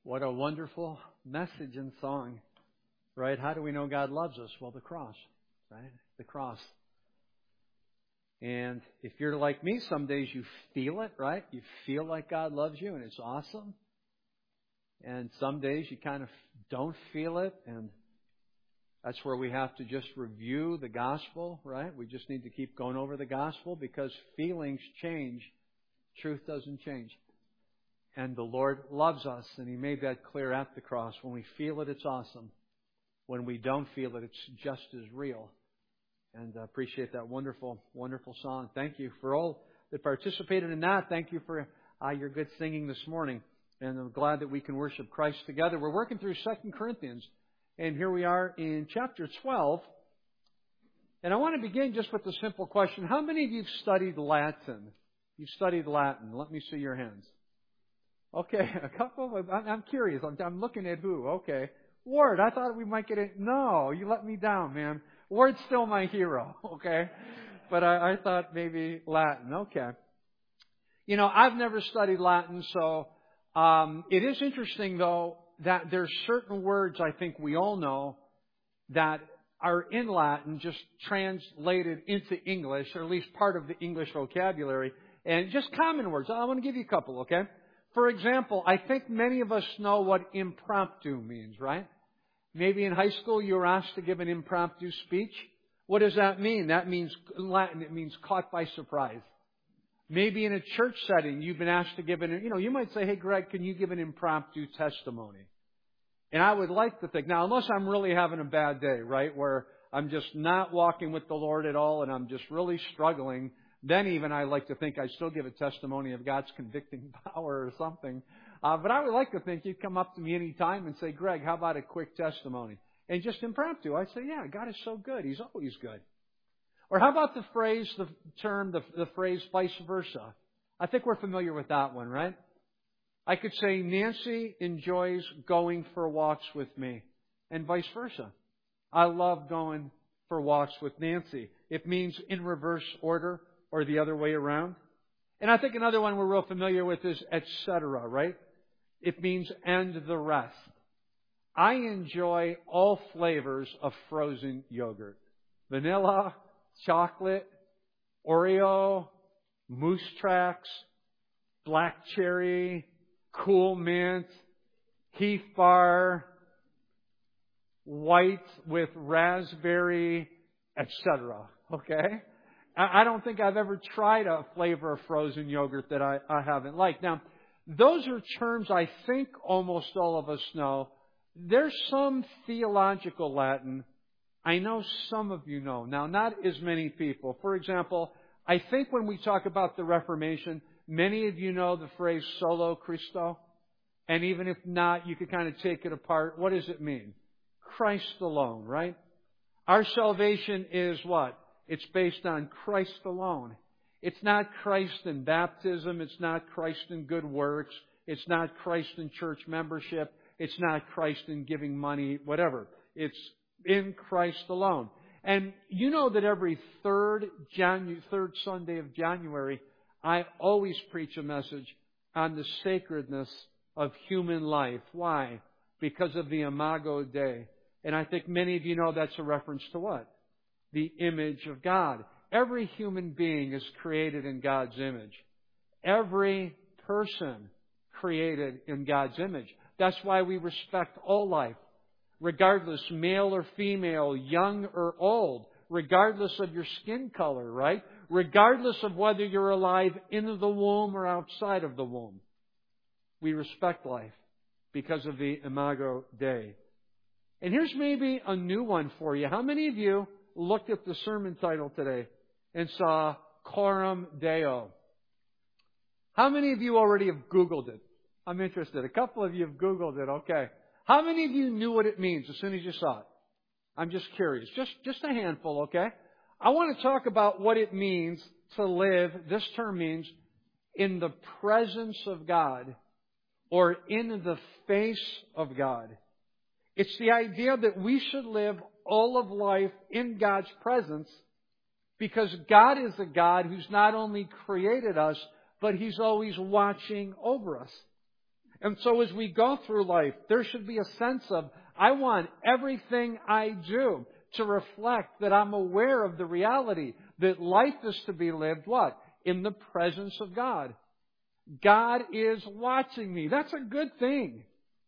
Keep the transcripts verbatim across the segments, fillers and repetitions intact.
What a wonderful message and song, right? How do we know God loves us? Well, the cross, right? The cross. And if you're like me, some days you feel it, right? You feel like God loves you and it's awesome. And some days you kind of don't feel it, and that's where we have to just review the gospel, right? We just need to keep going over the gospel because feelings change. Truth doesn't change. And the Lord loves us, and He made that clear at the cross. When we feel it, it's awesome. When we don't feel it, it's just as real. And I appreciate that wonderful, wonderful song. Thank you for all that participated in that. Thank you for uh, your good singing this morning. And I'm glad that we can worship Christ together. We're working through Second Corinthians, and here we are in chapter twelve. And I want to begin just with the simple question. How many of you have studied Latin? You've studied Latin. Let me see your hands. Okay, a couple of, I'm curious. I'm, I'm looking at who. Okay. Ward, I thought we might get it. No, you let me down, man. Ward's still my hero. Okay. But I, I thought maybe Latin. Okay. You know, I've never studied Latin, so um, it is interesting, though, that there's certain words I think we all know that are in Latin, just translated into English, or at least part of the English vocabulary, and just common words. I want to give you a couple, okay? For example, I think many of us know what impromptu means, right? Maybe in high school you were asked to give an impromptu speech. What does that mean? That means, in Latin, it means caught by surprise. Maybe in a church setting you've been asked to give an, you know, you might say, hey Greg, can you give an impromptu testimony? And I would like to think, now unless I'm really having a bad day, right, where I'm just not walking with the Lord at all and I'm just really struggling, then even I like to think I'd still give a testimony of God's convicting power or something. Uh, but I would like to think you'd come up to me any time and say, Greg, how about a quick testimony? And just impromptu, I'd say, yeah, God is so good. He's always good. Or how about the phrase, the term, the, the phrase vice versa? I think we're familiar with that one, right? I could say, Nancy enjoys going for walks with me, and vice versa. I love going for walks with Nancy. It means in reverse order or the other way around. And I think another one we're real familiar with is et cetera, right? It means and the rest. I enjoy all flavors of frozen yogurt. Vanilla, chocolate, Oreo, Moose Tracks, black cherry, Cool Mint, Heath Bar, white with raspberry, et cetera. Okay? I don't think I've ever tried a flavor of frozen yogurt that I, I haven't liked. Now, those are terms I think almost all of us know. There's some theological Latin I know some of you know. Now, not as many people. For example, I think when we talk about the Reformation, many of you know the phrase solo Christo. And even if not, you could kind of take it apart. What does it mean? Christ alone, right? Our salvation is what? It's based on Christ alone. It's not Christ in baptism. It's not Christ in good works. It's not Christ in church membership. It's not Christ in giving money, whatever. It's in Christ alone. And you know that every third Janu- third Sunday of January, I always preach a message on the sacredness of human life. Why? Because of the Imago Dei. And I think many of you know that's a reference to what? The image of God. Every human being is created in God's image. Every person created in God's image. That's why we respect all life, regardless, male or female, young or old, regardless of your skin color, right? Regardless of whether you're alive in the womb or outside of the womb. We respect life because of the Imago Dei. And here's maybe a new one for you. How many of you looked at the sermon title today and saw Coram Deo? How many of you already have Googled it? I'm interested. A couple of you have Googled it. Okay. How many of you knew what it means as soon as you saw it? I'm just curious. Just, just a handful, okay? I want to talk about what it means to live, this term means, in the presence of God or in the face of God. It's the idea that we should live all of life in God's presence because God is a God who's not only created us, but He's always watching over us. And so as we go through life, there should be a sense of, I want everything I do to reflect that I'm aware of the reality that life is to be lived, what? In the presence of God. God is watching me. That's a good thing.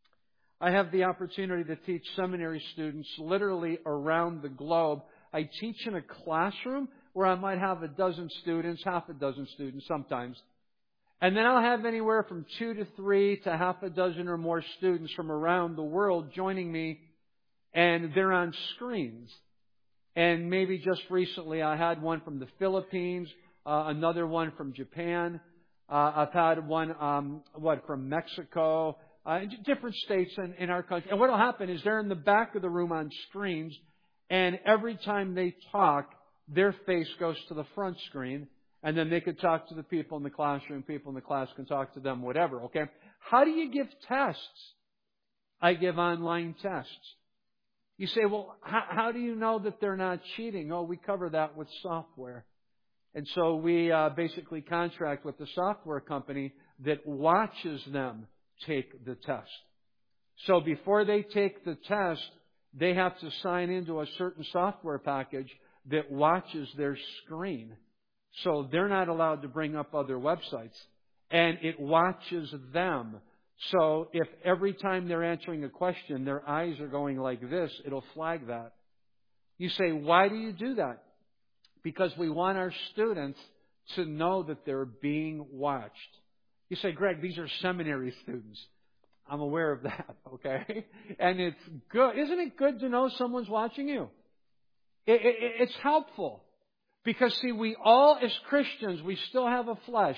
I have the opportunity to teach seminary students literally around the globe. I teach in a classroom where I might have a dozen students, half a dozen students sometimes. And then I'll have anywhere from two to three to half a dozen or more students from around the world joining me, and they're on screens. And maybe just recently I had one from the Philippines, uh, another one from Japan. Uh, I've had one, um, what, from Mexico, uh, different states in, in our country. And what will happen is they're in the back of the room on screens, and every time they talk, their face goes to the front screen. And then they could talk to the people in the classroom. People in the class can talk to them, whatever, okay? How do you give tests? I give online tests. You say, well, how, how do you know that they're not cheating? Oh, we cover that with software. And so we uh, basically contract with the software company that watches them take the test. So before they take the test, they have to sign into a certain software package that watches their screen. So they're not allowed to bring up other websites. And it watches them. So if every time they're answering a question, their eyes are going like this, it'll flag that. You say, why do you do that? Because we want our students to know that they're being watched. You say, Greg, these are seminary students. I'm aware of that, okay? And it's good. Isn't it good to know someone's watching you? It, it, it's helpful. Because, see, we all, as Christians, we still have a flesh.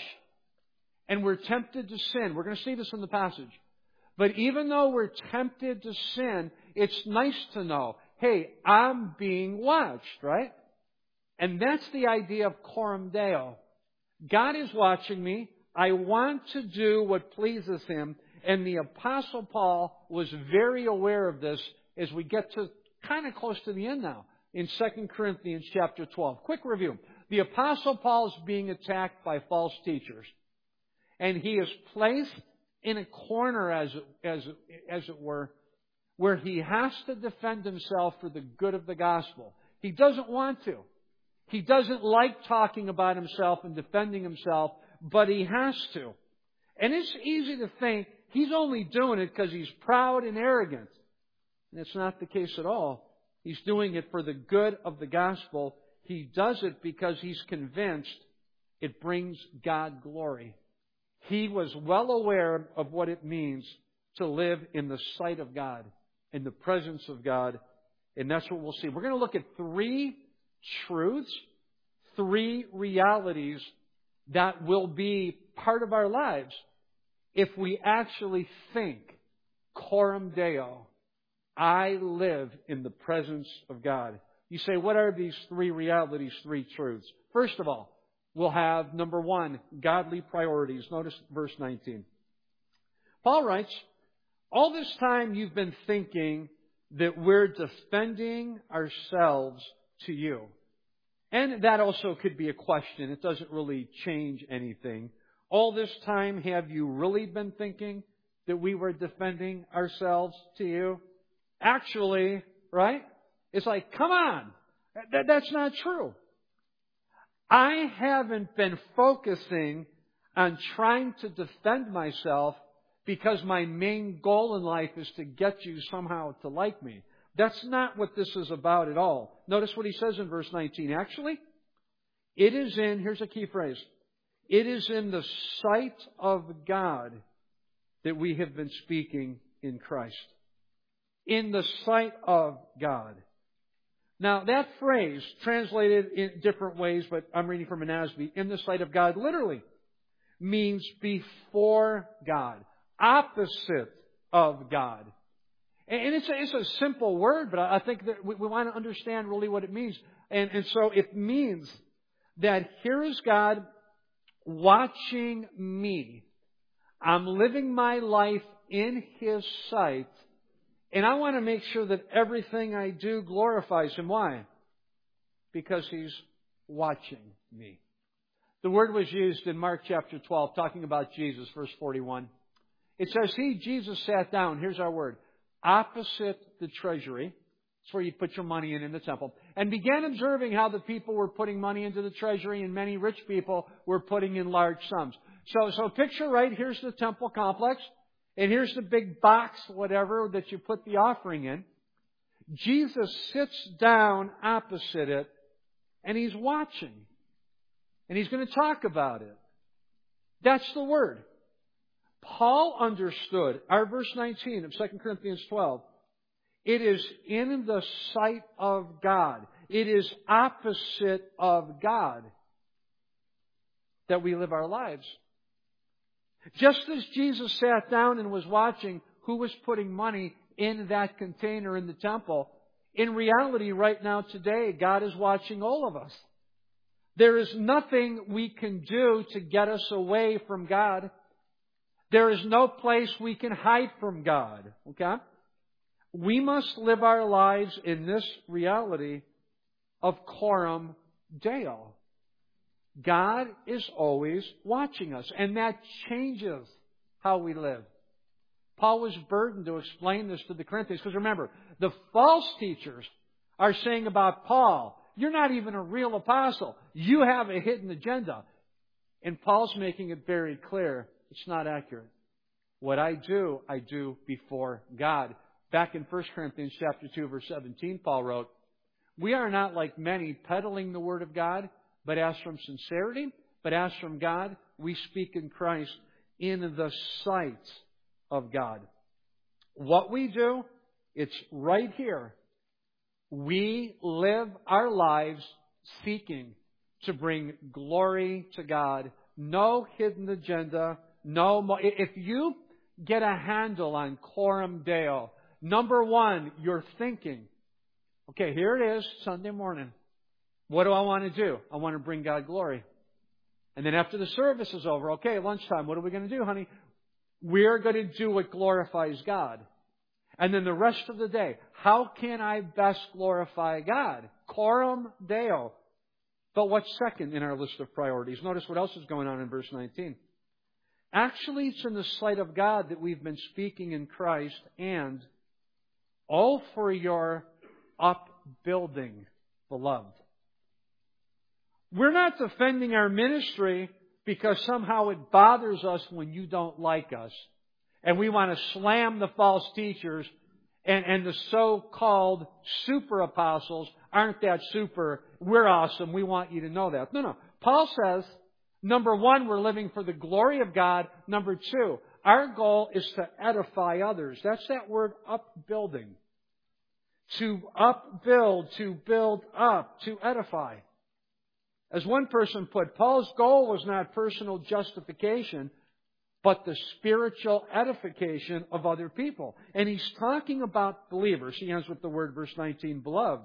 And we're tempted to sin. We're going to see this in the passage. But even though we're tempted to sin, it's nice to know, hey, I'm being watched, right? And that's the idea of coram Deo. God is watching me. I want to do what pleases Him. And the Apostle Paul was very aware of this as we get to kind of close to the end now. In Second Corinthians chapter twelve. Quick review. The Apostle Paul is being attacked by false teachers. And he is placed in a corner, as, as, as it were, where he has to defend himself for the good of the gospel. He doesn't want to. He doesn't like talking about himself and defending himself, but he has to. And it's easy to think he's only doing it because he's proud and arrogant. And it's not the case at all. He's doing it for the good of the gospel. He does it because he's convinced it brings God glory. He was well aware of what it means to live in the sight of God, in the presence of God. And that's what we'll see. We're going to look at three truths, three realities that will be part of our lives if we actually think coram Deo. I live in the presence of God. You say, what are these three realities, three truths? First of all, we'll have, number one, godly priorities. Notice verse nineteen. Paul writes, all this time you've been thinking that we're defending ourselves to you. And that also could be a question. It doesn't really change anything. All this time, have you really been thinking that we were defending ourselves to you? Actually, right? It's like, come on. That, that's not true. I haven't been focusing on trying to defend myself because my main goal in life is to get you somehow to like me. That's not what this is about at all. Notice what he says in verse nineteen. Actually, it is in, here's a key phrase, it is in the sight of God that we have been speaking in Christ. In the sight of God. Now, that phrase, translated in different ways, but I'm reading from an N A S B, in the sight of God, literally means before God, opposite of God. And it's a, it's a simple word, but I think that we, we want to understand really what it means. And, and so it means that here is God watching me. I'm living my life in His sight. And I want to make sure that everything I do glorifies Him. Why? Because He's watching me. The word was used in Mark chapter twelve, talking about Jesus, verse forty-one. It says he, Jesus, sat down. Here's our word. Opposite the treasury. That's where you put your money in in the temple. And began observing how the people were putting money into the treasury, and many rich people were putting in large sums. So, so picture, right, here's the temple complex. And here's the big box, whatever, that you put the offering in. Jesus sits down opposite it, and He's watching. And He's going to talk about it. That's the word. Paul understood, our verse nineteen of Second Corinthians twelve, it is in the sight of God. It is opposite of God that we live our lives. Just as Jesus sat down and was watching who was putting money in that container in the temple, in reality right now today, God is watching all of us. There is nothing we can do to get us away from God. There is no place we can hide from God. Okay? We must live our lives in this reality of coram Deo. God is always watching us, and that changes how we live. Paul was burdened to explain this to the Corinthians, because remember, the false teachers are saying about Paul, you're not even a real apostle. You have a hidden agenda. And Paul's making it very clear. It's not accurate. What I do, I do before God. Back in First Corinthians chapter two, verse seventeen, Paul wrote, we are not like many peddling the word of God, but as from sincerity, but as from God, we speak in Christ in the sight of God. What we do, it's right here. We live our lives seeking to bring glory to God. No hidden agenda. No mo- If you get a handle on coram Deo, number one, you're thinking, okay, here it is, Sunday morning. What do I want to do? I want to bring God glory. And then after the service is over, okay, lunchtime, what are we going to do, honey? We're going to do what glorifies God. And then the rest of the day, how can I best glorify God? Coram Deo. But what's second in our list of priorities? Notice what else is going on in verse nineteen. Actually, it's in the sight of God that we've been speaking in Christ, and all for your upbuilding, beloved. We're not defending our ministry because somehow it bothers us when you don't like us. And we want to slam the false teachers, and, and the so-called super apostles aren't that super. We're awesome. We want you to know that. No, no. Paul says, number one, we're living for the glory of God. Number two, our goal is to edify others. That's that word upbuilding. To upbuild, to build up, to edify. As one person put, Paul's goal was not personal justification, but the spiritual edification of other people. And he's talking about believers. He ends with the word, verse nineteen, beloved.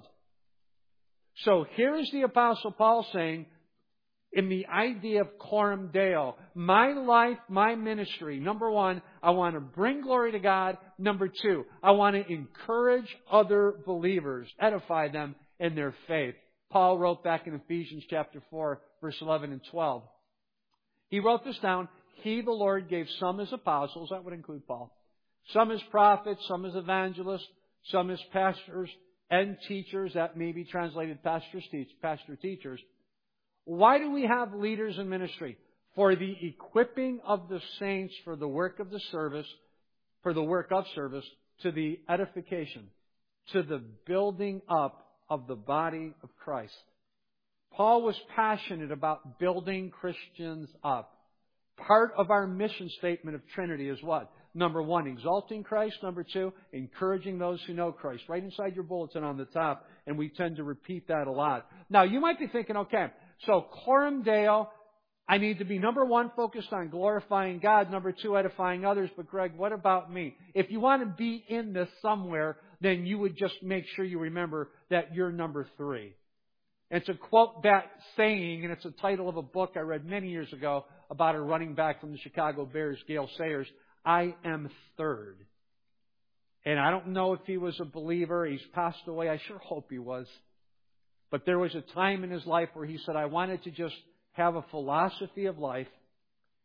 So here is the Apostle Paul saying, in the idea of coram Deo, my life, my ministry, number one, I want to bring glory to God. Number two, I want to encourage other believers, edify them in their faith. Paul wrote back in Ephesians chapter four, verse eleven and twelve. He wrote this down. He, the Lord, gave some as apostles. That would include Paul. Some as prophets, some as evangelists, some as pastors and teachers. That may be translated pastors, teach, pastor teachers. Why do we have leaders in ministry? For the equipping of the saints for the work of the service, for the work of service, to the edification, to the building up of the body of Christ. Paul was passionate about building Christians up. Part of our mission statement of Trinity is what? Number one, exalting Christ. Number two, encouraging those who know Christ. Right inside your bulletin on the top. And we tend to repeat that a lot. Now, you might be thinking, okay, so coram Deo, I need to be, number one, focused on glorifying God. Number two, edifying others. But Greg, what about me? If you want to be in this somewhere, then you would just make sure you remember that you're number three. And to quote that saying, and it's a title of a book I read many years ago about a running back from the Chicago Bears, Gale Sayers, I am third. And I don't know if he was a believer. He's passed away. I sure hope he was. But there was a time in his life where he said, I wanted to just have a philosophy of life.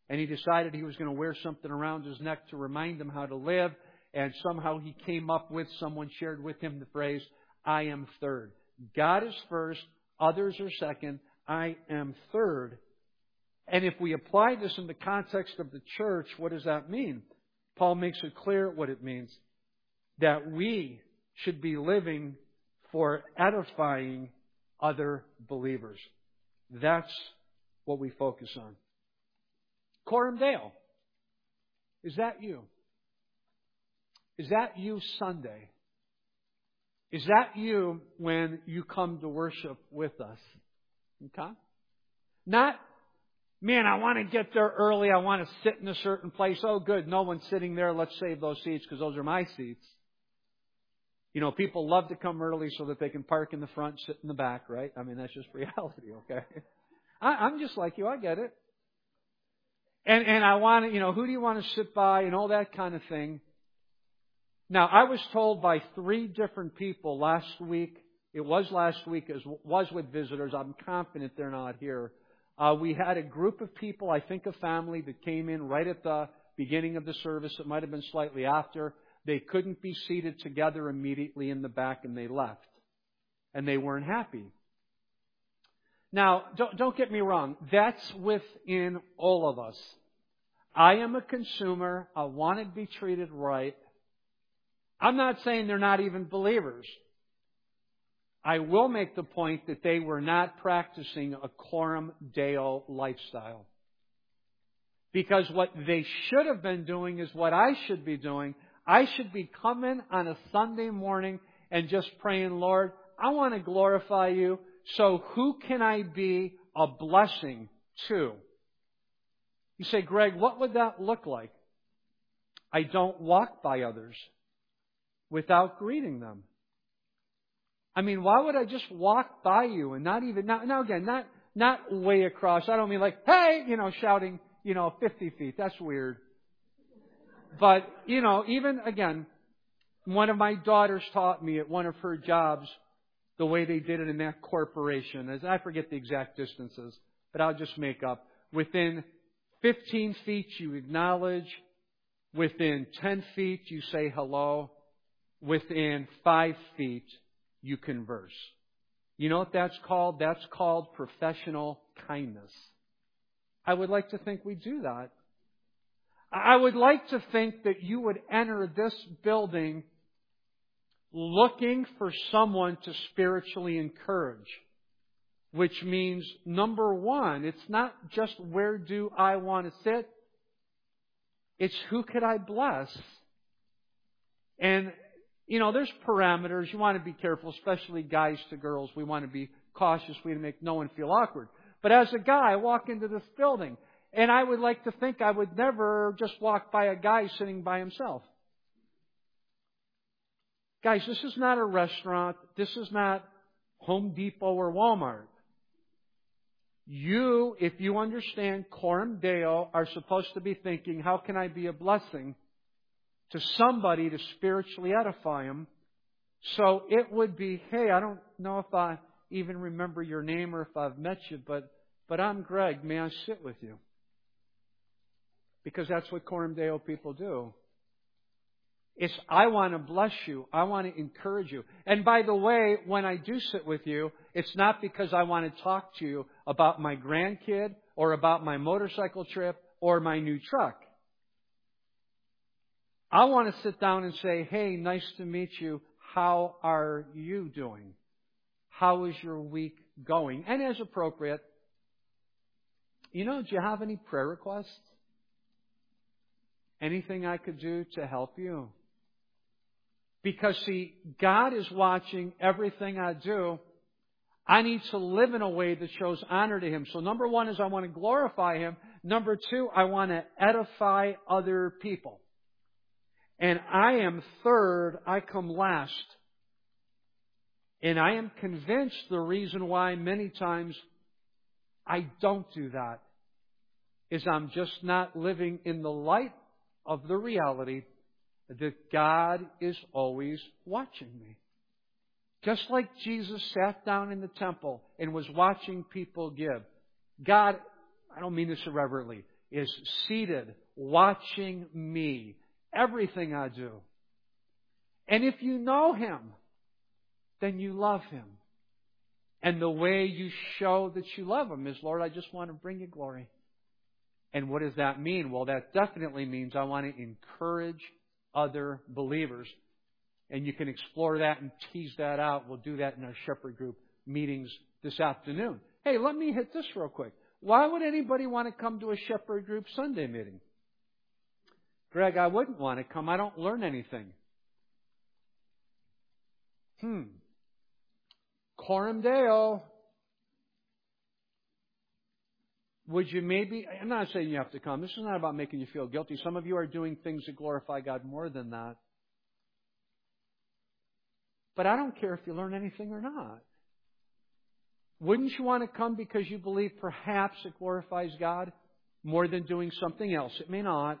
And he decided he was going to wear something around his neck to remind him how to live. And somehow he came up with, someone shared with him the phrase, I am third. God is first, others are second, I am third. And if we apply this in the context of the church, what does that mean? Paul makes it clear what it means. That we should be living for edifying other believers. That's what we focus on. Coram Deo. Is that you? Is that you Sunday? Is that you when you come to worship with us? Okay? Not, man, I want to get there early. I want to sit in a certain place. Oh, good. No one's sitting there. Let's save those seats because those are my seats. You know, people love to come early so that they can park in the front, sit in the back, right? I mean, that's just reality, okay? I, I'm just like you. I get it. And and I want to, you know, who do you want to sit by and all that kind of thing. Now, I was told by three different people last week, it was last week, it was with visitors, I'm confident they're not here. Uh, we had a group of people, I think a family, that came in right at the beginning of the service. It might have been slightly after. They couldn't be seated together immediately in the back and they left. And they weren't happy. Now, don't, don't get me wrong. That's within all of us. I am a consumer. I want to be treated right. I'm not saying they're not even believers. I will make the point that they were not practicing a Coram Deo lifestyle. Because what they should have been doing is what I should be doing. I should be coming on a Sunday morning and just praying, Lord, I want to glorify you. So who can I be a blessing to? You say, Greg, what would that look like? I don't walk by others without greeting them. I mean, why would I just walk by you and not even, now, now again, not, not way across. I don't mean like, hey, you know, shouting, you know, fifty feet. That's weird. But, you know, even, again, one of my daughters taught me at one of her jobs the way they did it in that corporation. As I forget the exact distances, but I'll just make up. Within fifteen feet, you acknowledge. Within ten feet, you say hello. Within five feet, you converse. You know what that's called? That's called professional kindness. I would like to think we do that. I would like to think that you would enter this building looking for someone to spiritually encourage. Which means, number one, it's not just where do I want to sit. It's who could I bless. And, you know, there's parameters. You want to be careful, especially guys to girls. We want to be cautious. We want to make no one feel awkward. But as a guy, I walk into this building, and I would like to think I would never just walk by a guy sitting by himself. Guys, this is not a restaurant. This is not Home Depot or Walmart. You, if you understand Coram Deo, are supposed to be thinking, how can I be a blessing to somebody to spiritually edify them? So it would be, hey, I don't know if I even remember your name or if I've met you, but, but I'm Greg. May I sit with you? Because that's what Coram Deo people do. It's, I want to bless you. I want to encourage you. And by the way, when I do sit with you, it's not because I want to talk to you about my grandkid or about my motorcycle trip or my new truck. I want to sit down and say, hey, nice to meet you. How are you doing? How is your week going? And as appropriate, you know, do you have any prayer requests? Anything I could do to help you? Because, see, God is watching everything I do. I need to live in a way that shows honor to Him. So number one is I want to glorify Him. Number two, I want to edify other people. And I am third, I come last. And I am convinced the reason why many times I don't do that is I'm just not living in the light of the reality that God is always watching me. Just like Jesus sat down in the temple and was watching people give. God, I don't mean this irreverently, is seated, watching me, everything I do. And if you know Him, then you love Him. And the way you show that you love Him is, Lord, I just want to bring you glory. And what does that mean? Well, that definitely means I want to encourage other believers. And you can explore that and tease that out. We'll do that in our shepherd group meetings this afternoon. Hey, let me hit this real quick. Why would anybody want to come to a shepherd group Sunday meeting? Greg, I wouldn't want to come. I don't learn anything. Hmm. Coram Deo. Would you maybe, I'm not saying you have to come. This is not about making you feel guilty. Some of you are doing things that glorify God more than that. But I don't care if you learn anything or not. Wouldn't you want to come because you believe perhaps it glorifies God more than doing something else? It may not.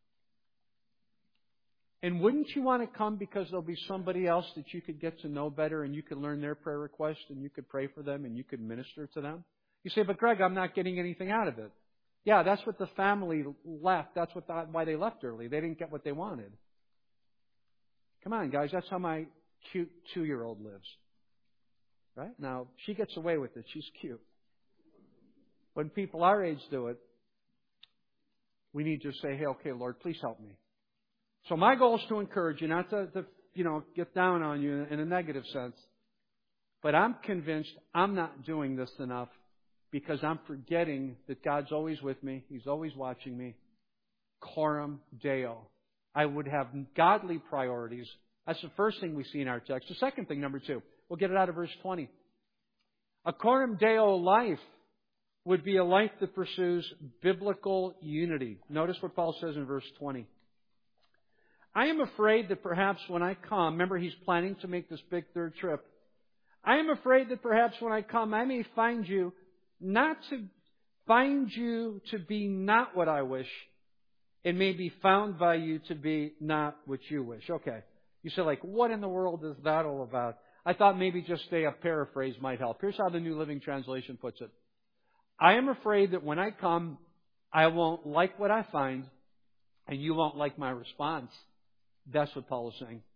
And wouldn't you want to come because there'll be somebody else that you could get to know better and you could learn their prayer request and you could pray for them and you could minister to them? You say, but Greg, I'm not getting anything out of it. Yeah, that's what the family left. That's what the, why they left early. They didn't get what they wanted. Come on, guys. That's how my cute two-year-old lives. Right? Now, she gets away with it. She's cute. When people our age do it, we need to say, hey, okay, Lord, please help me. So my goal is to encourage you, not to, to you know, get down on you in a negative sense. But I'm convinced I'm not doing this enough because I'm forgetting that God's always with me. He's always watching me. Coram Deo. I would have godly priorities. That's the first thing we see in our text. The second thing, number two, we'll get it out of verse twenty. A Coram Deo life would be a life that pursues biblical unity. Notice what Paul says in verse twenty. I am afraid that perhaps when I come, remember he's planning to make this big third trip. I am afraid that perhaps when I come, I may find you not to find you to be not what I wish, and may be found by you to be not what you wish. Okay. You say, like, what in the world is that all about? I thought maybe just a, a paraphrase might help. Here's how the New Living Translation puts it. I am afraid that when I come, I won't like what I find, and you won't like my response. That's what Paul is saying.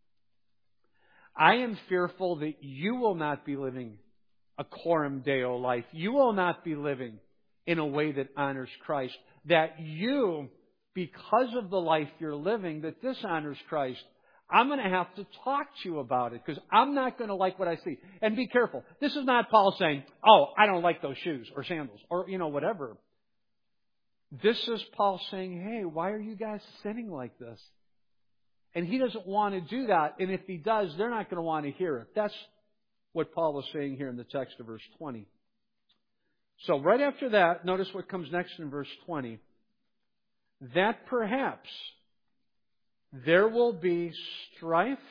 I am fearful that you will not be living a Coram Deo life. You will not be living in a way that honors Christ. That you, because of the life you're living that dishonors Christ, I'm going to have to talk to you about it because I'm not going to like what I see. And be careful. This is not Paul saying, oh, I don't like those shoes or sandals or, you know, whatever. This is Paul saying, hey, why are you guys sinning like this? And he doesn't want to do that. And if he does, they're not going to want to hear it. That's what Paul was saying here in the text of verse twenty. So right after that, notice what comes next in verse twenty. That perhaps there will be strife,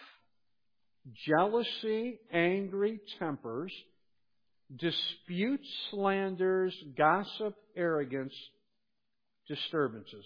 jealousy, angry tempers, disputes, slanders, gossip, arrogance, disturbances.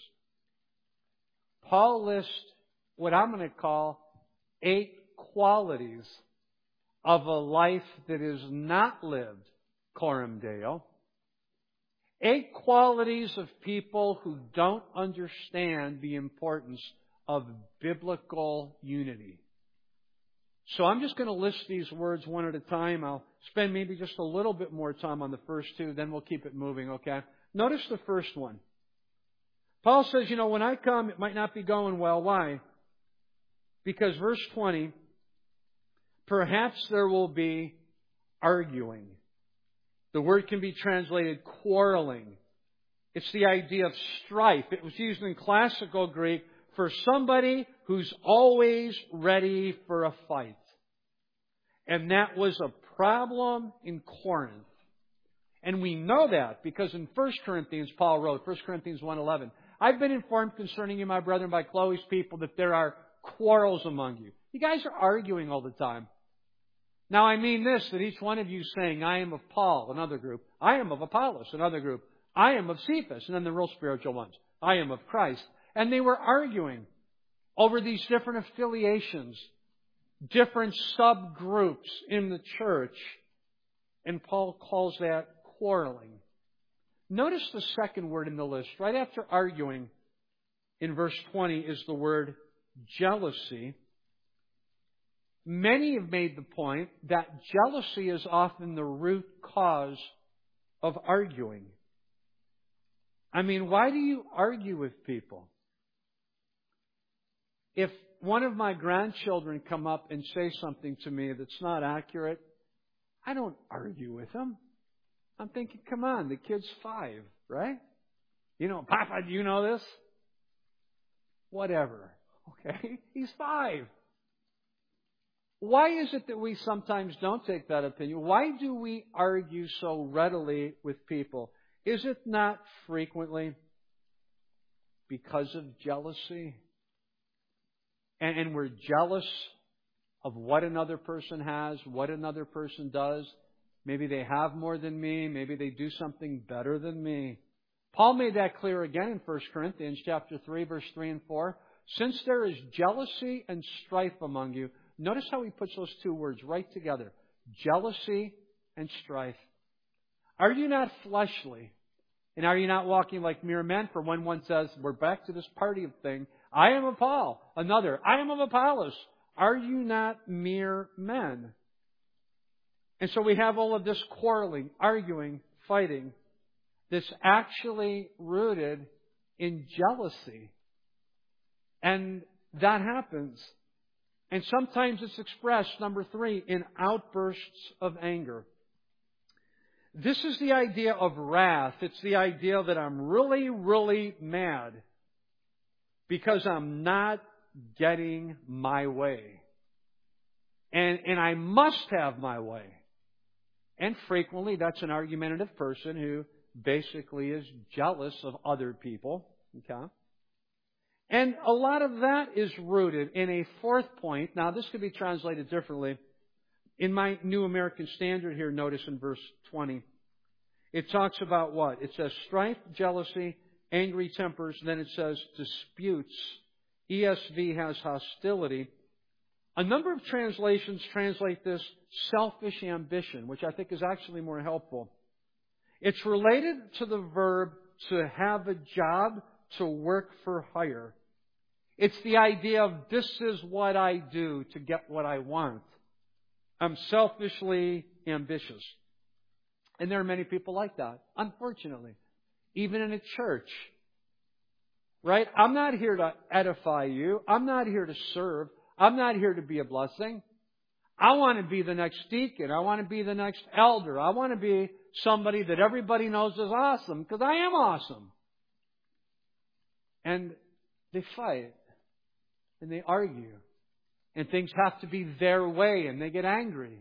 Paul lists what I'm going to call eight qualities of a life that is not lived Coram Deo. Eight qualities of people who don't understand the importance of biblical unity. So I'm just going to list these words one at a time. I'll spend maybe just a little bit more time on the first two, then we'll keep it moving, okay? Notice the first one. Paul says, you know, when I come, it might not be going well. Why? Because verse twenty, perhaps there will be arguing. The word can be translated quarreling. It's the idea of strife. It was used in classical Greek for somebody who's always ready for a fight. And that was a problem in Corinth. And we know that because in First Corinthians, Paul wrote, First Corinthians one eleven, I've been informed concerning you, my brethren, by Chloe's people that there are quarrels among you. You guys are arguing all the time. Now I mean this, that each one of you is saying, I am of Paul, another group. I am of Apollos, another group. I am of Cephas, and then the real spiritual ones. I am of Christ. And they were arguing over these different affiliations, different subgroups in the church. And Paul calls that quarreling. Notice the second word in the list. Right after arguing, in verse twenty, is the word jealousy. Many have made the point that jealousy is often the root cause of arguing. I mean, why do you argue with people? If one of my grandchildren come up and say something to me that's not accurate, I don't argue with them. I'm thinking, come on, the kid's five, right? You know, Papa, do you know this? Whatever. Okay? He's five. Why is it that we sometimes don't take that opinion? Why do we argue so readily with people? Is it not frequently because of jealousy? And, and we're jealous of what another person has, what another person does. Maybe they have more than me. Maybe they do something better than me. Paul made that clear again in First Corinthians chapter three, verse three and four. Since there is jealousy and strife among you, notice how he puts those two words right together. Jealousy and strife. Are you not fleshly? And are you not walking like mere men? For when one says, we're back to this party thing, I am of Paul. Another, I am of Apollos. Are you not mere men? And so we have all of this quarreling, arguing, fighting that's actually rooted in jealousy. And that happens. And sometimes it's expressed, number three, in outbursts of anger. This is the idea of wrath. It's the idea that I'm really, really mad because I'm not getting my way. And, and I must have my way. And frequently that's an argumentative person who basically is jealous of other people. Okay? And a lot of that is rooted in a fourth point. Now, this could be translated differently. In my New American Standard here, notice in verse twenty, it talks about what? It says strife, jealousy, angry tempers. Then it says disputes. E S V has hostility. A number of translations translate this selfish ambition, which I think is actually more helpful. It's related to the verb to have a job, to work for hire. It's the idea of this is what I do to get what I want. I'm selfishly ambitious. And there are many people like that, unfortunately. Even in a church. Right? I'm not here to edify you. I'm not here to serve. I'm not here to be a blessing. I want to be the next deacon. I want to be the next elder. I want to be somebody that everybody knows is awesome because I am awesome. And they fight. And they argue. And things have to be their way. And they get angry.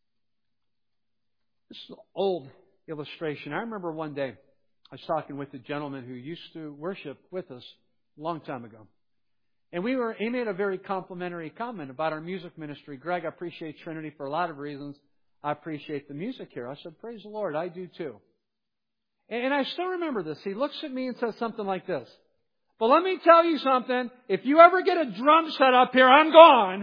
This is an old illustration. I remember one day I was talking with a gentleman who used to worship with us a long time ago. And we were, he made a very complimentary comment about our music ministry. Greg, I appreciate Trinity for a lot of reasons. I appreciate the music here. I said, praise the Lord, I do too. And I still remember this. He looks at me and says something like this. But let me tell you something. If you ever get a drum set up here, I'm gone.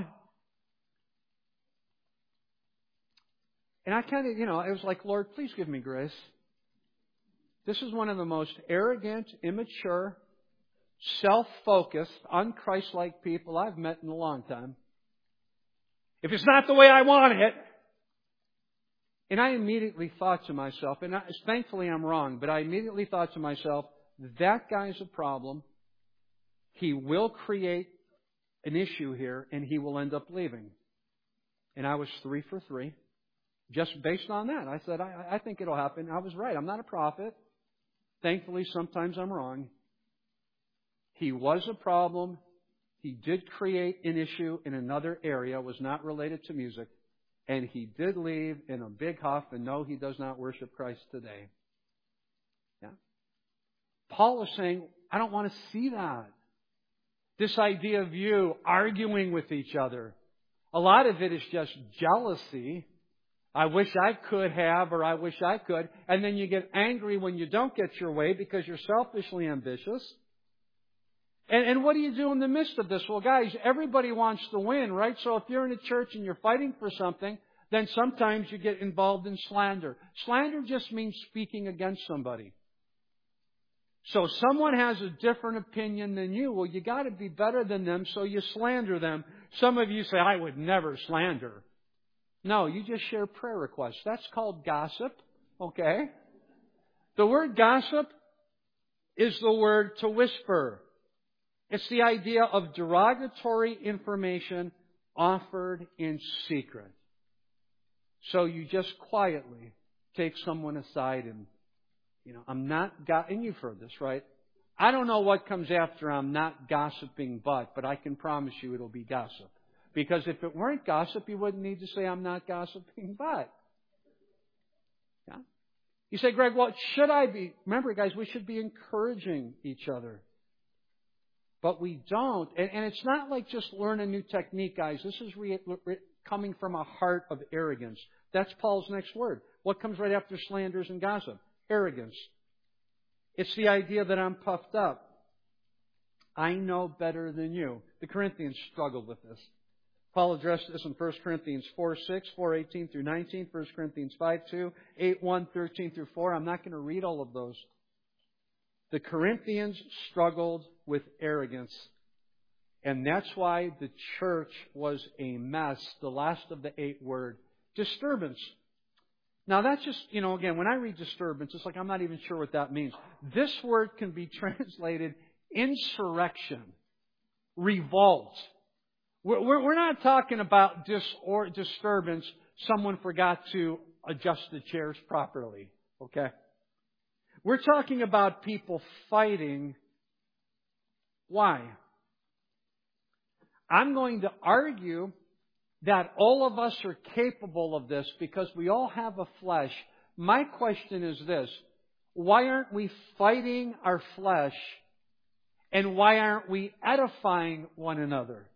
And I kind of, you know, it was like, Lord, please give me grace. This is one of the most arrogant, immature, self-focused, un-Christ-like people I've met in a long time. If it's not the way I want it. And I immediately thought to myself, and I, thankfully I'm wrong, but I immediately thought to myself, that guy's a problem. He will create an issue here, and he will end up leaving. And I was three for three. Just based on that. I said, I, I think it'll happen. I was right. I'm not a prophet. Thankfully, sometimes I'm wrong. He was a problem. He did create an issue in another area, was not related to music. And he did leave in a big huff, and no, he does not worship Christ today. Yeah. Paul is saying, I don't want to see that. This idea of you arguing with each other. A lot of it is just jealousy. I wish I could have, or I wish I could. And then you get angry when you don't get your way because you're selfishly ambitious. And, and what do you do in the midst of this? Well, guys, everybody wants to win, right? So if you're in a church and you're fighting for something, then sometimes you get involved in slander. Slander just means speaking against somebody. So someone has a different opinion than you. Well, you got to be better than them, so you slander them. Some of you say, I would never slander. No, you just share prayer requests. That's called gossip. Okay? The word gossip is the word to whisper. It's the idea of derogatory information offered in secret. So you just quietly take someone aside and, you know, I'm not, go- and you've heard this, right? I don't know what comes after I'm not gossiping but, but I can promise you it'll be gossip. Because if it weren't gossip, you wouldn't need to say I'm not gossiping but. Yeah? You say, Greg, well, should I be? Remember, guys, we should be encouraging each other. But we don't. And, and it's not like just learn a new technique, guys. This is re, re, coming from a heart of arrogance. That's Paul's next word. What comes right after slanders and gossip? Arrogance. It's the idea that I'm puffed up. I know better than you. The Corinthians struggled with this. Paul addressed this in First Corinthians four six, four eighteen through nineteen, First Corinthians five two, eight one, thirteen through four. I'm not going to read all of those. The Corinthians struggled with arrogance. And that's why the church was a mess. The last of the eight word, disturbance. Now that's just, you know, again, when I read disturbance, it's like I'm not even sure what that means. This word can be translated insurrection, revolt. We're, we're not talking about dis or disturbance. Someone forgot to adjust the chairs properly. Okay? We're talking about people fighting. Why? I'm going to argue that all of us are capable of this because we all have a flesh. My question is this: why aren't we fighting our flesh? And why aren't we edifying one another?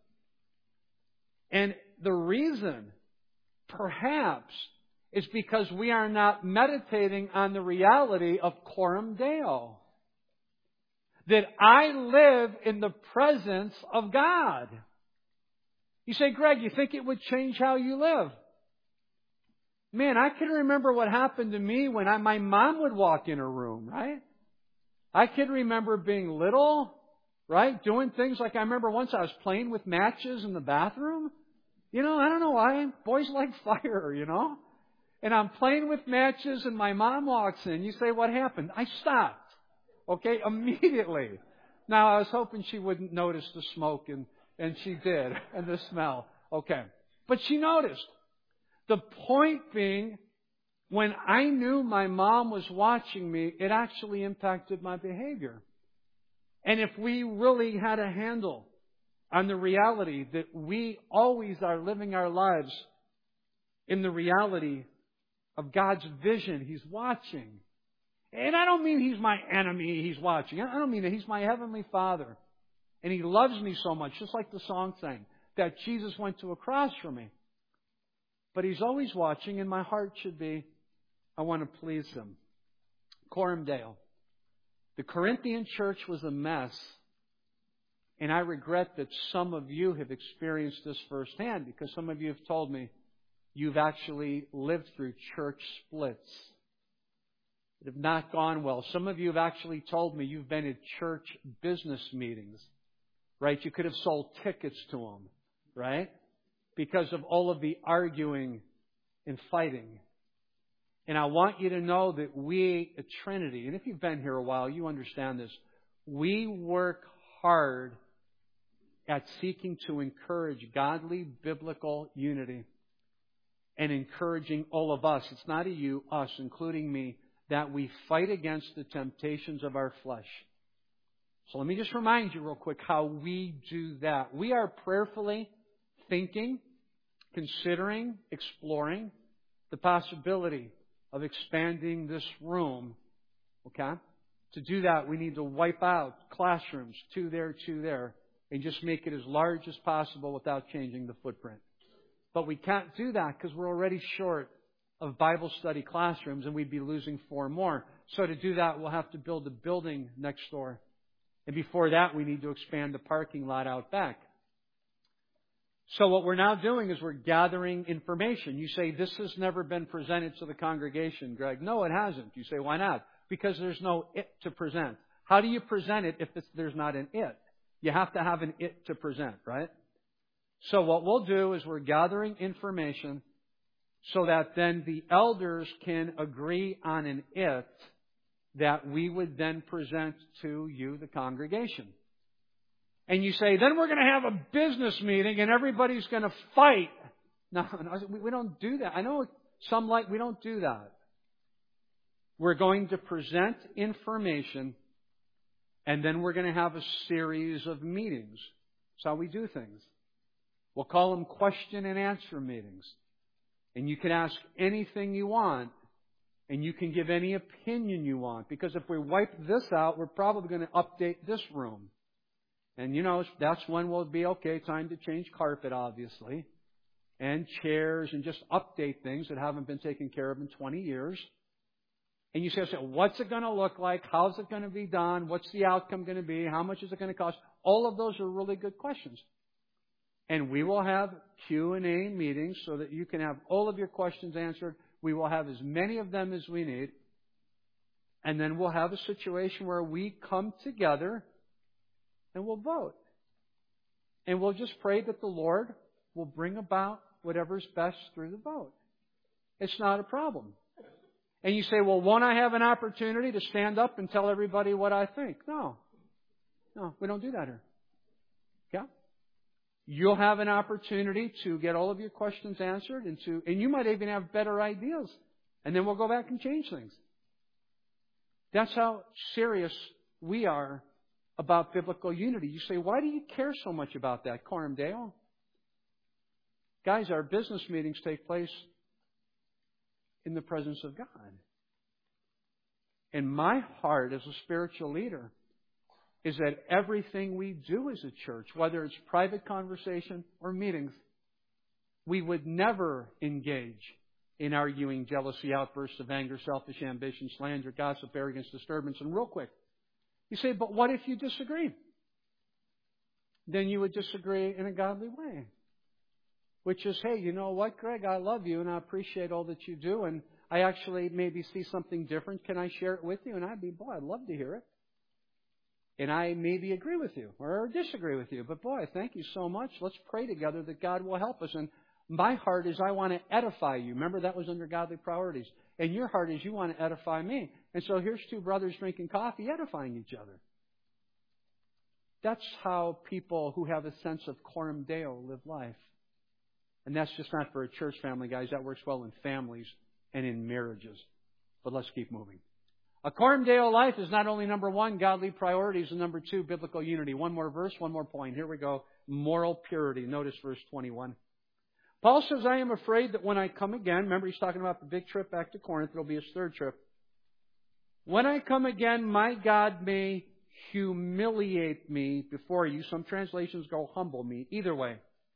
And the reason, perhaps, is because we are not meditating on the reality of Coram Deo. That I live in the presence of God. You say, Greg, you think it would change how you live? Man, I can remember what happened to me when I, my mom would walk in a room, right? I can remember being little, right? Doing things like I remember once I was playing with matches in the bathroom. You know, I don't know why. Boys like fire, you know? And I'm playing with matches and my mom walks in. You say, what happened? I stopped. Okay? Immediately. Now, I was hoping she wouldn't notice the smoke, and, and she did, and the smell. Okay. But she noticed. The point being, when I knew my mom was watching me, it actually impacted my behavior. And if we really had a handle on the reality that we always are living our lives in the reality of God's vision, He's watching. And I don't mean He's my enemy, He's watching. I don't mean that. He's my Heavenly Father. And He loves me so much, just like the song sang, that Jesus went to a cross for me. But He's always watching, and my heart should be, I want to please Him. Coram Deo. The Corinthian church was a mess. And I regret that some of you have experienced this firsthand, because some of you have told me you've actually lived through church splits that have not gone well. Some of you have actually told me you've been at church business meetings, right? You could have sold tickets to them, right? Because of all of the arguing and fighting. And I want you to know that we at Trinity, and if you've been here a while, you understand this, we work hard at seeking to encourage godly, biblical unity and encouraging all of us. It's not a you, us, including me, that we fight against the temptations of our flesh. So let me just remind you real quick how we do that. We are prayerfully thinking, considering, exploring the possibility of expanding this room. Okay? To do that, we need to wipe out classrooms, two there, two there, and just make it as large as possible without changing the footprint. But we can't do that because we're already short of Bible study classrooms, and we'd be losing four more. So to do that, we'll have to build a building next door. And before that, we need to expand the parking lot out back. So what we're now doing is we're gathering information. You say, this has never been presented to the congregation, Greg. No, it hasn't. You say, why not? Because there's no it to present. How do you present it if it's, there's not an it? You have to have an it to present, right? So what we'll do is we're gathering information so that then the elders can agree on an it that we would then present to you, the congregation. And you say, then we're going to have a business meeting and everybody's going to fight. No, no, we don't do that. I know some like, we don't do that. We're going to present information and then we're going to have a series of meetings. That's how we do things. We'll call them question and answer meetings. And you can ask anything you want. And you can give any opinion you want. Because if we wipe this out, we're probably going to update this room. And you know, that's when we'll be, okay, time to change carpet, obviously. And chairs and just update things that haven't been taken care of in twenty years. And you say, what's it going to look like? How's it going to be done? What's the outcome going to be? How much is it going to cost? All of those are really good questions. And we will have Q and A meetings so that you can have all of your questions answered. We will have as many of them as we need. And then we'll have a situation where we come together and we'll vote. And we'll just pray that the Lord will bring about whatever's best through the vote. It's not a problem. And you say, well, won't I have an opportunity to stand up and tell everybody what I think? No. No, we don't do that here. Yeah? You'll have an opportunity to get all of your questions answered and to, and you might even have better ideas. And then we'll go back and change things. That's how serious we are about biblical unity. You say, why do you care so much about that, Coram Deo? Guys, our business meetings take place in the presence of God. And my heart as a spiritual leader is that everything we do as a church, whether it's private conversation or meetings, we would never engage in arguing, jealousy, outbursts of anger, selfish ambition, slander, gossip, arrogance, disturbance. And real quick, you say, but what if you disagree? Then you would disagree in a godly way. Which is, hey, you know what, Greg, I love you and I appreciate all that you do. And I actually maybe see something different. Can I share it with you? And I'd be, boy, I'd love to hear it. And I maybe agree with you or disagree with you. But boy, thank you so much. Let's pray together that God will help us. And my heart is I want to edify you. Remember, that was under godly priorities. And your heart is you want to edify me. And so here's two brothers drinking coffee, edifying each other. That's how people who have a sense of Coram Deo live life. And that's just not for a church family, guys. That works well in families and in marriages. But let's keep moving. A Coram Deo life is not only number one, godly priorities, and number two, biblical unity. One more verse, one more point. Here we go. Moral purity. Notice verse twenty-one. Paul says, I am afraid that when I come again, remember he's talking about the big trip back to Corinth. It'll be his third trip. When I come again, my God may humiliate me before you. Some translations go humble me. Either way.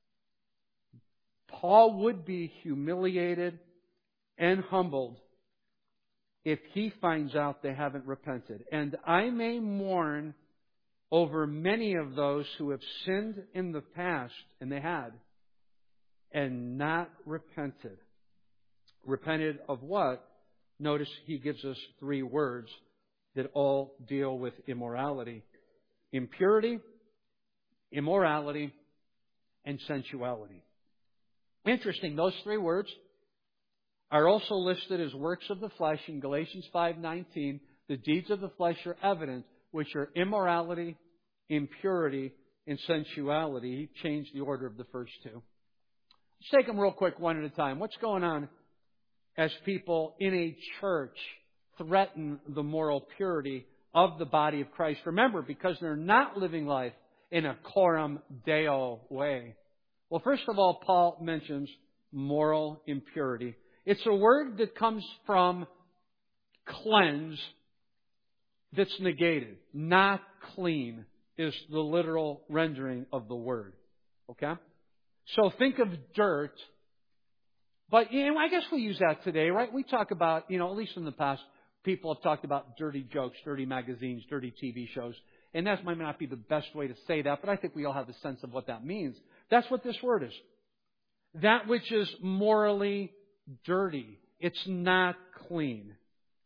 Paul would be humiliated and humbled if he finds out they haven't repented. And I may mourn over many of those who have sinned in the past, and they had, and not repented. Repented of what? Notice he gives us three words that all deal with immorality. Impurity, immorality, and sensuality. Interesting, those three words are also listed as works of the flesh in Galatians five nineteen. The deeds of the flesh are evident, which are immorality, impurity, and sensuality. He changed the order of the first two. Let's take them real quick one at a time. What's going on as people in a church threaten the moral purity of the body of Christ? Remember, because they're not living life in a Coram Deo way. Well, first of all, Paul mentions moral impurity. It's a word that comes from cleanse that's negated. Not clean is the literal rendering of the word. Okay? So think of dirt. But, you know, I guess we use that today, right? We talk about, you know, at least in the past, people have talked about dirty jokes, dirty magazines, dirty T V shows. And that might not be the best way to say that, but I think we all have a sense of what that means. That's what this word is. That which is morally dirty. It's not clean.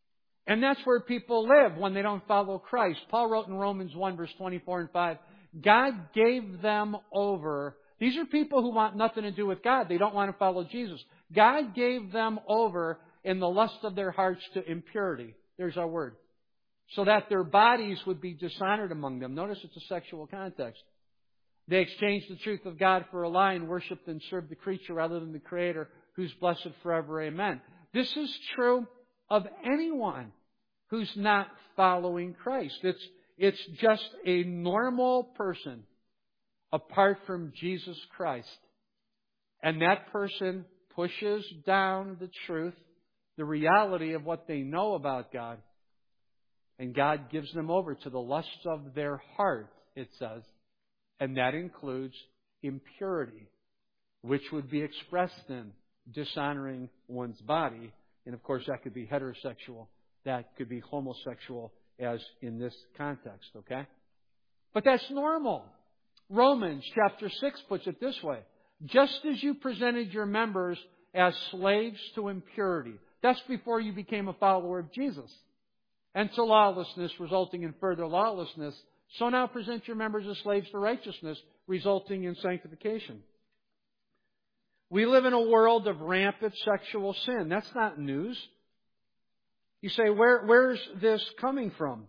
And that's where people live when they don't follow Christ. Paul wrote in Romans one, verse twenty-four and five, God gave them over. These are people who want nothing to do with God. They don't want to follow Jesus. God gave them over in the lust of their hearts to impurity. There's our word. So that their bodies would be dishonored among them. Notice it's a sexual context. They exchanged the truth of God for a lie and worshipped and served the creature rather than the Creator, who's blessed forever. Amen. This is true of anyone who's not following Christ. It's, it's just a normal person apart from Jesus Christ. And that person pushes down the truth, the reality of what they know about God. And God gives them over to the lusts of their heart, it says. And that includes impurity, which would be expressed in dishonoring one's body. And of course, that could be heterosexual. That could be homosexual, as in this context, okay? But that's normal. Romans chapter six puts it this way. Just as you presented your members as slaves to impurity. That's before you became a follower of Jesus. And to lawlessness, resulting in further lawlessness. So now present your members as slaves to righteousness, resulting in sanctification. We live in a world of rampant sexual sin. That's not news. You say, where, where's this coming from?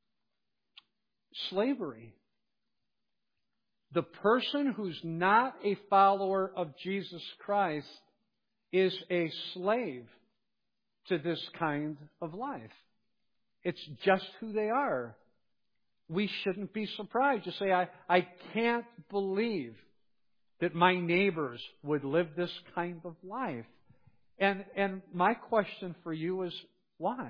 Slavery. The person who's not a follower of Jesus Christ is a slave to this kind of life. It's just who they are. We shouldn't be surprised to say, I, I can't believe that my neighbors would live this kind of life. And, and my question for you is, why?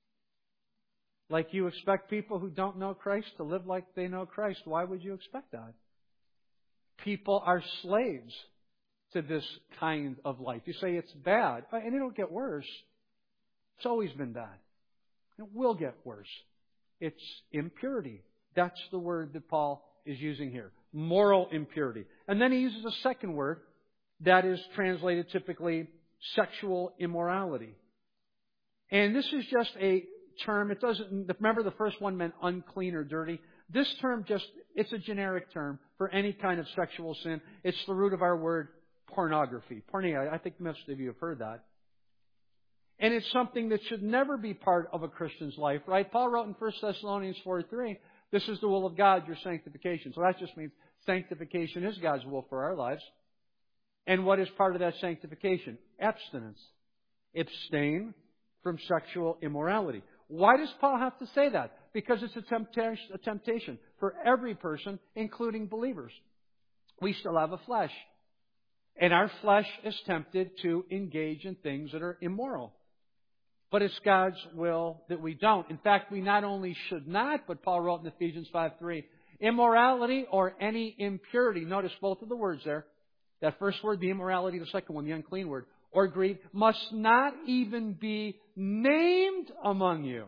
Like you expect people who don't know Christ to live like they know Christ. Why would you expect that? People are slaves to this kind of life. You say it's bad, and it'll get worse. It's always been bad. It will get worse. It's impurity. That's the word that Paul is using here. Moral impurity. And then he uses a second word that is translated typically sexual immorality. And this is just a term. It doesn't, remember the first one meant unclean or dirty. This term just, it's a generic term for any kind of sexual sin. It's the root of our word pornography. Pornea, I think most of you have heard that. And it's something that should never be part of a Christian's life, right? Paul wrote in First Thessalonians four three, this is the will of God, your sanctification. So that just means sanctification is God's will for our lives. And what is part of that sanctification? Abstinence. Abstain from sexual immorality. Why does Paul have to say that? Because it's a temptation, a temptation for every person, including believers. We still have a flesh. And our flesh is tempted to engage in things that are immoral. But it's God's will that we don't. In fact, we not only should not, but Paul wrote in Ephesians five three, immorality or any impurity. Notice both of the words there. That first word, the immorality, the second one, the unclean word, or greed, must not even be named among you,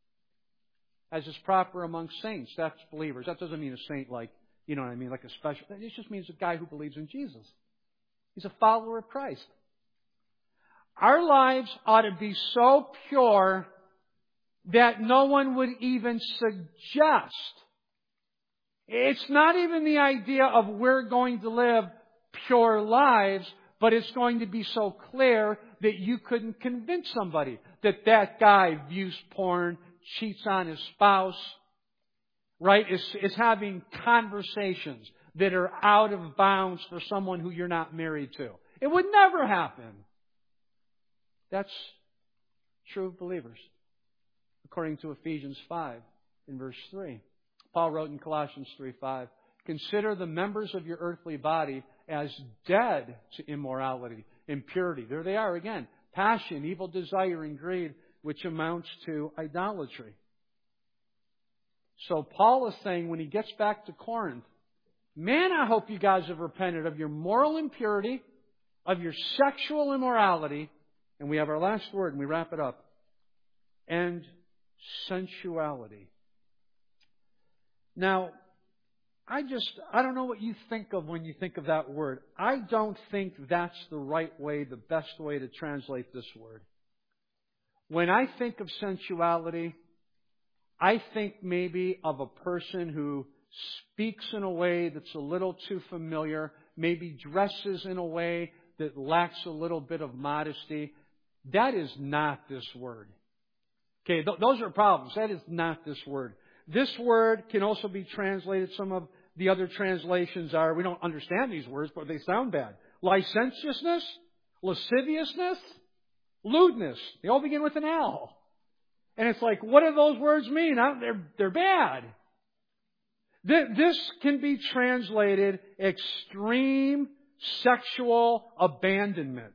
as is proper among saints. That's believers. That doesn't mean a saint like, you know what I mean, like a special. It just means a guy who believes in Jesus. He's a follower of Christ. Our lives ought to be so pure that no one would even suggest. It's not even the idea of we're going to live pure lives, but it's going to be so clear that you couldn't convince somebody that that guy views porn, cheats on his spouse, right? Is, is having conversations that are out of bounds for someone who you're not married to. It would never happen. That's true of believers, according to Ephesians five in verse three. Paul wrote in Colossians three five, consider the members of your earthly body as dead to immorality, impurity. There they are again. Passion, evil desire, and greed, which amounts to idolatry. So Paul is saying when he gets back to Corinth, man, I hope you guys have repented of your moral impurity, of your sexual immorality, and we have our last word and we wrap it up, and sensuality. Now, I just, I don't know what you think of when you think of that word. I don't think that's the right way, the best way to translate this word. when I think of sensuality, I think maybe of a person who speaks in a way that's a little too familiar, maybe dresses in a way that lacks a little bit of modesty. That is not this word. Okay, th- those are problems. That is not this word. This word can also be translated, some of the other translations are, we don't understand these words, but they sound bad. Licentiousness, lasciviousness, lewdness. They all begin with an L. And it's like, what do those words mean? They're, they're bad. This can be translated extreme sexual abandonment.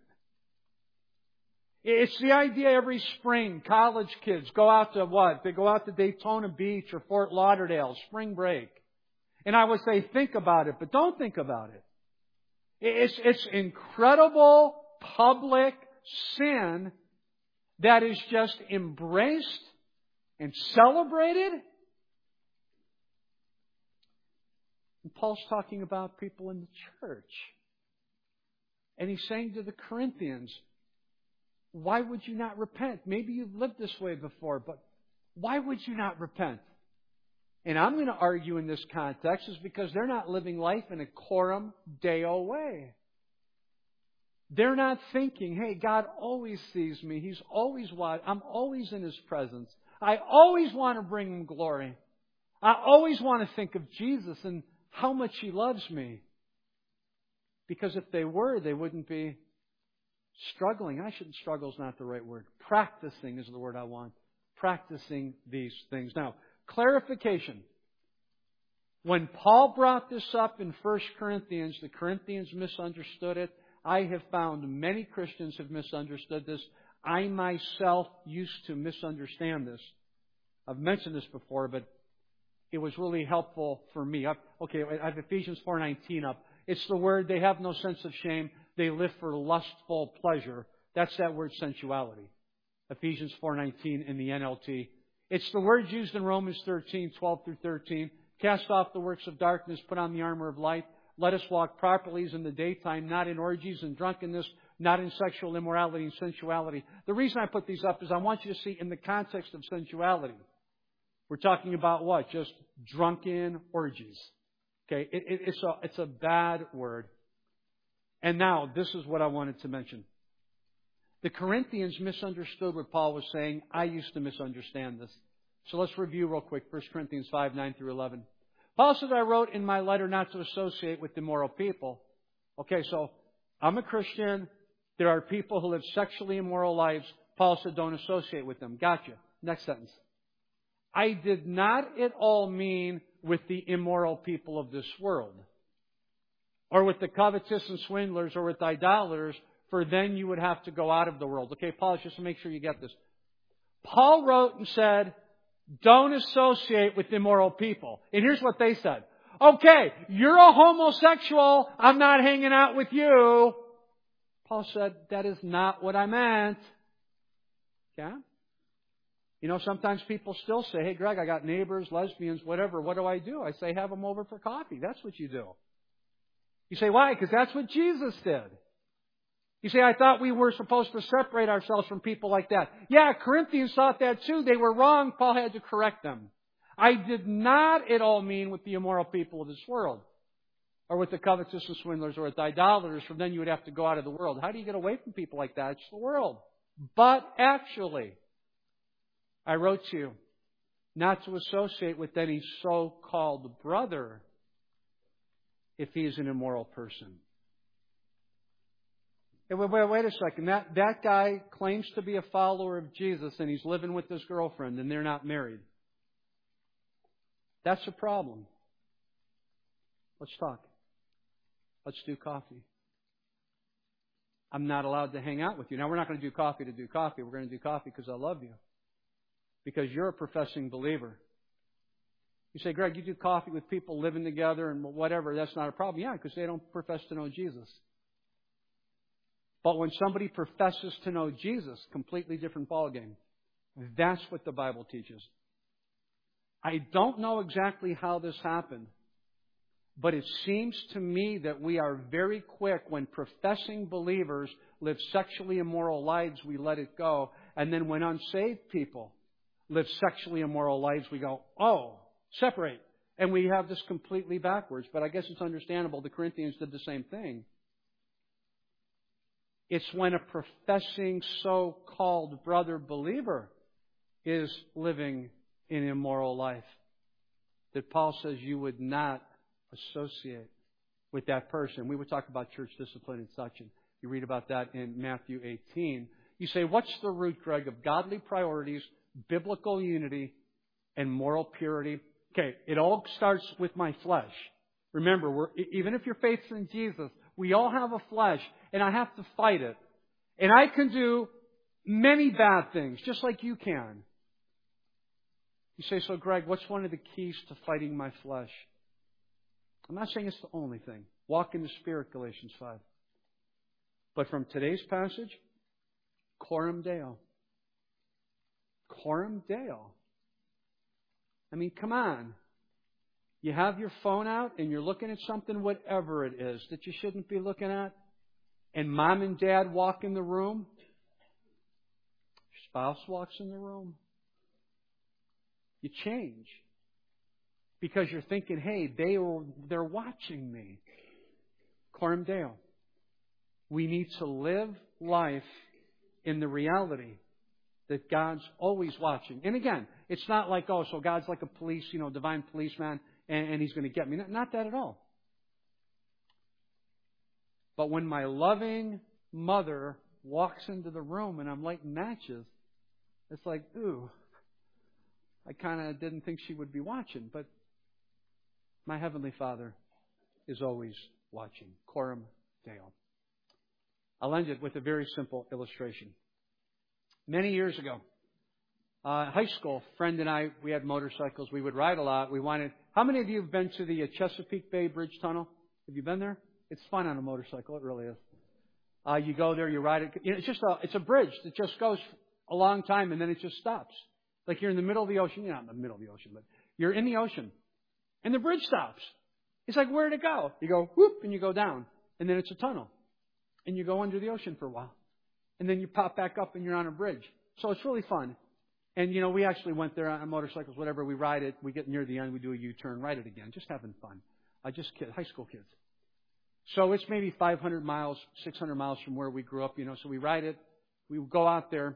It's the idea every spring, college kids go out to what? They go out to Daytona Beach or Fort Lauderdale, spring break. And I would say, think about it, but don't think about it. It's, it's incredible public sin that is just embraced and celebrated. And Paul's talking about people in the church. And he's saying to the Corinthians, why would you not repent? Maybe you've lived this way before, but why would you not repent? And I'm going to argue in this context is because they're not living life in a coram deo way. They're not thinking, hey, God always sees me. He's always watching. I'm always in His presence. I always want to bring Him glory. I always want to think of Jesus and how much He loves me. Because if they were, they wouldn't be struggling. I shouldn't struggle is not the right word. Practicing is the word I want. Practicing these things. Now, clarification. When Paul brought this up in First Corinthians, the Corinthians misunderstood it. I have found many Christians have misunderstood this. I myself used to misunderstand this. I've mentioned this before, but it was really helpful for me. I've, okay, I have Ephesians four nineteen up. It's the word, they have no sense of shame. They live for lustful pleasure. That's that word sensuality. Ephesians four nineteen in the N L T. It's the word used in Romans thirteen, twelve through thirteen. Cast off the works of darkness, put on the armor of light. Let us walk properly as in the daytime, not in orgies and drunkenness, not in sexual immorality and sensuality. The reason I put these up is I want you to see in the context of sensuality. We're talking about what? Just drunken orgies. Okay, it, it, it's, a, it's a bad word. And now, this is what I wanted to mention. The Corinthians misunderstood what Paul was saying. I used to misunderstand this. So let's review real quick. First Corinthians five, nine through eleven. Paul said, I wrote in my letter not to associate with immoral people. Okay, so I'm a Christian. There are people who live sexually immoral lives. Paul said, don't associate with them. Gotcha. Next sentence. I did not at all mean with the immoral people of this world, or with the covetous and swindlers, or with idolaters, for then you would have to go out of the world. Okay, Paul, just to make sure you get this. Paul wrote and said, don't associate with immoral people. And here's what they said. Okay, you're a homosexual. I'm not hanging out with you. Paul said, that is not what I meant. Yeah? You know, sometimes people still say, hey, Greg, I got neighbors, lesbians, whatever. What do I do? I say, have them over for coffee. That's what you do. You say, why? Because that's what Jesus did. You say, I thought we were supposed to separate ourselves from people like that. Yeah, Corinthians thought that too. They were wrong. Paul had to correct them. I did not at all mean with the immoral people of this world, or with the covetous and swindlers, or with the idolaters, for then you would have to go out of the world. How do you get away from people like that? It's the world. But actually, I wrote to you not to associate with any so-called brother if he is an immoral person. Hey, wait, wait, wait a second. That, that guy claims to be a follower of Jesus and he's living with his girlfriend and they're not married. That's a problem. Let's talk. Let's do coffee. I'm not allowed to hang out with you. Now, we're not going to do coffee to do coffee. We're going to do coffee because I love you. Because you're a professing believer. You say, Greg, you do coffee with people living together and whatever. That's not a problem. Yeah, because they don't profess to know Jesus. But when somebody professes to know Jesus, completely different ballgame. That's what the Bible teaches. I don't know exactly how this happened, but it seems to me that we are very quick when professing believers live sexually immoral lives, we let it go. And then when unsaved people live sexually immoral lives, we go, oh, separate. And we have this completely backwards. But I guess it's understandable. The Corinthians did the same thing. It's when a professing so-called brother believer is living an immoral life that Paul says you would not associate with that person. We would talk about church discipline and such, and you read about that in Matthew eighteen. You say, what's the root, Greg, of godly priorities, biblical unity, and moral purity? Okay, it all starts with my flesh. Remember, we're, even if you're faithful in Jesus, we all have a flesh, and I have to fight it. And I can do many bad things, just like you can. You say, so Greg, what's one of the keys to fighting my flesh? I'm not saying it's the only thing. Walk in the Spirit, Galatians five. But from today's passage, coram Deo. Coram Deo. I mean, come on. You have your phone out and you're looking at something, whatever it is, that you shouldn't be looking at. And mom and dad walk in the room. Your spouse walks in the room. You change. Because you're thinking, hey, they are, they're watching me. Coram Deo. We need to live life in the reality that God's always watching. And again, it's not like, oh, so God's like a police, you know, divine policeman, and, and He's going to get me. Not, not that at all. But when my loving mother walks into the room and I'm lighting matches, it's like, ooh, I kind of didn't think she would be watching. But my Heavenly Father is always watching. Coram Deo. I'll end it with a very simple illustration. Many years ago, uh, high school, friend and I, we had motorcycles. We would ride a lot. We wanted. How many of you have been to the Chesapeake Bay Bridge Tunnel? Have you been there? It's fun on a motorcycle. It really is. Uh, you go there, you ride it. You know, it's just a, it's a bridge that just goes a long time and then it just stops. Like you're in the middle of the ocean. You're not in the middle of the ocean, but you're in the ocean, and the bridge stops. It's like, where'd it go? You go whoop, and you go down, and then it's a tunnel. And you go under the ocean for a while. And then you pop back up and you're on a bridge. So it's really fun. And, you know, we actually went there on motorcycles, whatever. We ride it. We get near the end. We do a U-turn, ride it again. Just having fun. I just kid, high school kids. So it's maybe five hundred miles, six hundred miles from where we grew up, you know. So we ride it. We go out there.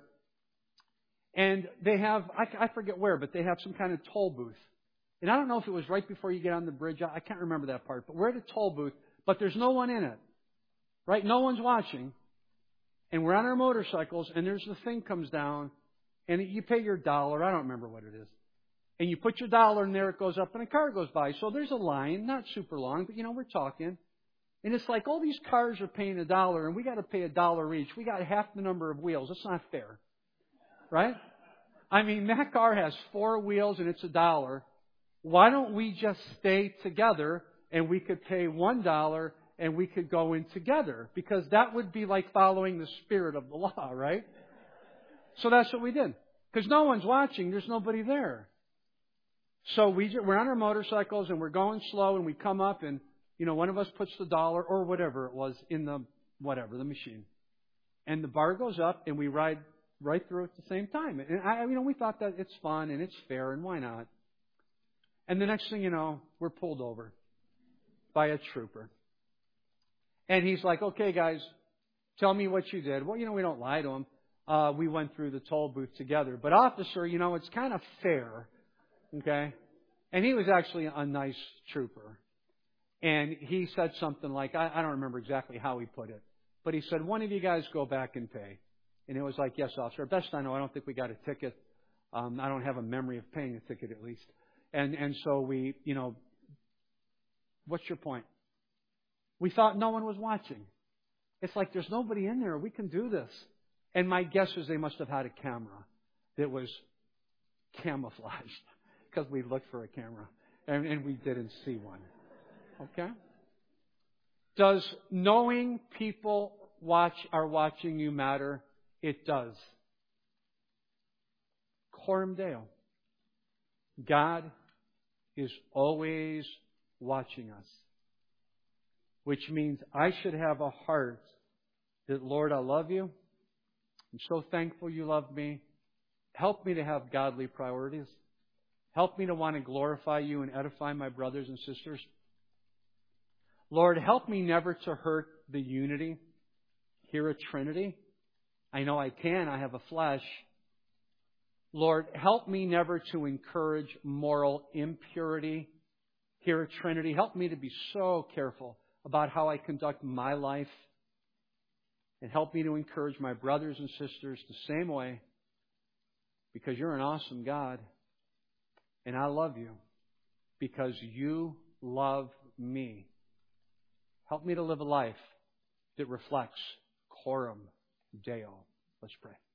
And they have, I, I forget where, but they have some kind of toll booth. And I don't know if it was right before you get on the bridge. I, I can't remember that part. But we're at a toll booth, but there's no one in it. Right? No one's watching. And we're on our motorcycles, and there's the thing comes down, and you pay your dollar. I don't remember what it is. And you put your dollar in there, it goes up, and a car goes by. So there's a line, not super long, but, you know, we're talking. And it's like all these cars are paying a dollar, and we got to pay a dollar each. We got half the number of wheels. It's not fair. Right? I mean, that car has four wheels, and it's a dollar. Why don't we just stay together, and we could pay one dollar, and we could go in together, because that would be like following the spirit of the law, right? So that's what we did. Because no one's watching. There's nobody there. So we, we're on our motorcycles and we're going slow, and we come up and, you know, one of us puts the dollar or whatever it was in the, whatever, the machine. And the bar goes up and we ride right through at the same time. And I, you know, we thought that it's fun and it's fair and why not? And the next thing you know, we're pulled over by a trooper. And he's like, okay, guys, tell me what you did. Well, you know, we don't lie to him. Uh, we went through the toll booth together. But officer, you know, it's kind of fair. Okay? And he was actually a nice trooper. And he said something like, I, I don't remember exactly how he put it, but he said, one of you guys go back and pay. And it was like, yes, officer. Best I know, I don't think we got a ticket. Um, I don't have a memory of paying a ticket at least. And, and so we, you know, what's your point? We thought no one was watching. It's like there's nobody in there. We can do this. And my guess is they must have had a camera that was camouflaged because we looked for a camera and, and we didn't see one. Okay? Does knowing people watch are watching you matter? It does. Coram Deo. God is always watching us. Which means I should have a heart that, Lord, I love you. I'm so thankful you love me. Help me to have godly priorities. Help me to want to glorify you and edify my brothers and sisters. Lord, help me never to hurt the unity here at Trinity. I know I can. I have a flesh. Lord, help me never to encourage moral impurity here at Trinity. Help me to be so careful about how I conduct my life. And help me to encourage my brothers and sisters the same way, because you're an awesome God. And I love you because you love me. Help me to live a life that reflects Coram Deo. Let's pray.